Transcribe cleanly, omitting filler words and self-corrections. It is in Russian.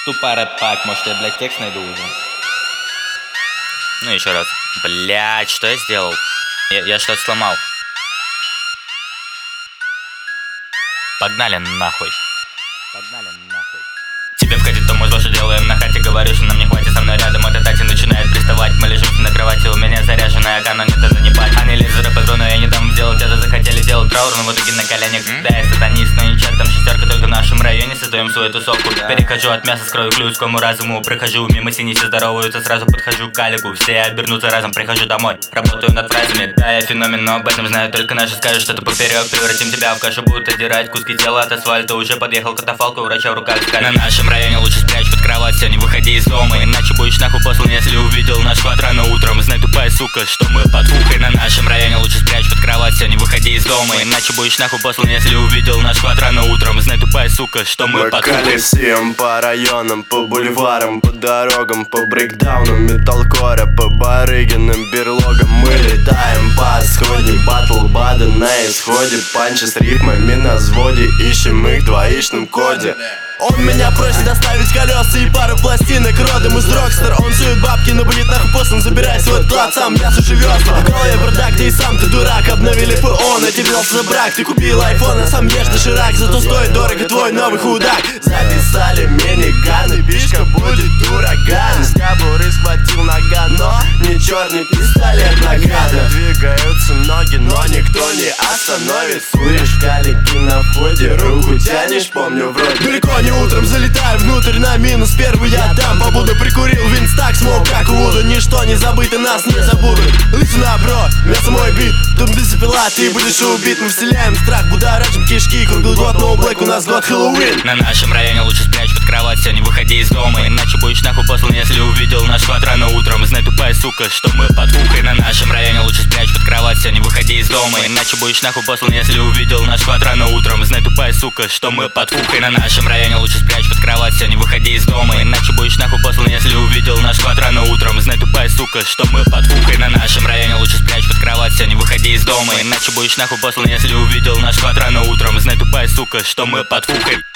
Тупая рэп-пак, может я, блядь, текст найду уже. Ну еще раз. Блядь, что я сделал? Я что-то сломал. Погнали нахуй. Погнали нахуй. Тебе входит, то мы тоже делаем на хате. Говорю, что нам не хватит со мной рядом. Эта тати начинает приставать. Мы лежим на кровати, у меня заряженная АК, но не надо не пать. Они лезут рэп игру, но я не дам сделать это. Захотели делать траур, но в итоге на коленях. Да, я сатанист, но ничего, там шестерка только в нашем районе. Создаем свою тусовку. Перехожу от мяса, скрою к людскому разуму. Прохожу мимо синицы, здороваются, сразу подхожу к Алику. Все обернутся разом, прихожу домой. Работаю над фразами, да, я феномен, но об этом знаю только наши. Скажут что-то поперек, превратим тебя в кашу. Будут отдирать куски тела от асфальта. Уже подъехал катафалк, у врача в руках скаль. На нашем районе лучше спрячь под кровать, все, не выходи из дома. Иначе будешь нахуй послан, если увидел наш квад рано утром. Знай, тупая сука, что мы под фухой. На нашем районе лучше спрячь под кровать, все, не выходи из дома. Иначе будешь нахуй послан, если увидел наш квад рано утром. Знай, тупая сука, что мы под фухой. Мы колесим по районам, по бульварам, по дорогам, по брейкдаунам металкора, по барыгиным берлогам. Мы летаем по сходне, батл бада на исходе. Панчи с рифмами на взводе, ищем их в двоичном коде. Он меня просит доставить колеса и пару пластинок родом из Рокстер. Он сует бабки, но будет нахуй послан. Забирай свой вклад, сам я сушу весла. В голове бардак, ты и сам ты дурак. Обновили ПО, на тебе взялся за брак. Ты купил айфон, а сам ешь доширак. Зато стоит дорого твой новый худак. Записали миниганы, пишка будет ураган. С кобуры схватил наган, но не черный пистолет награда. Двигаются ноги, но никто не остановит. Суришь калики на входе, руку тянешь, помню вроде. Далеко не утром залетаю внутрь на минус. Первый я дам побуду, прикурил винстак, смог как Вуду. Ничто не забыто, нас не забудут. Лысина, бро, мясо мой бит. Тут ты запила, ты будешь убит. Мы вселяем страх, будоражим кишки. Круглый год, но блэк, у нас год Хэллоуин. На нашем районе лучше спрячь под кровать, все, не выходи из дома. Иначе будешь нахуй послан, если увидел наш квад рано утром. Знай, тупая сука, что мы под фухой. На нашем районе лучше спрячь под кровать, все, не выходи из дома. Иначе будешь нахуй послан, если увидел наш квад рано утром. Знай, тупая сука, что мы под фухой. На нашем районе лучше спрячь под кровать, все, не выходи из дома. Иначе будешь нахуй послан, если увидел наш квад рано утром. Знай, тупая сука, что мы под фухой. На нашем районе лучше спрячь под кровать, все, не выходи из дома. Иначе будешь нахуй послан, если увидел наш квад рано утром. Знай, тупая сука, что мы под фухой.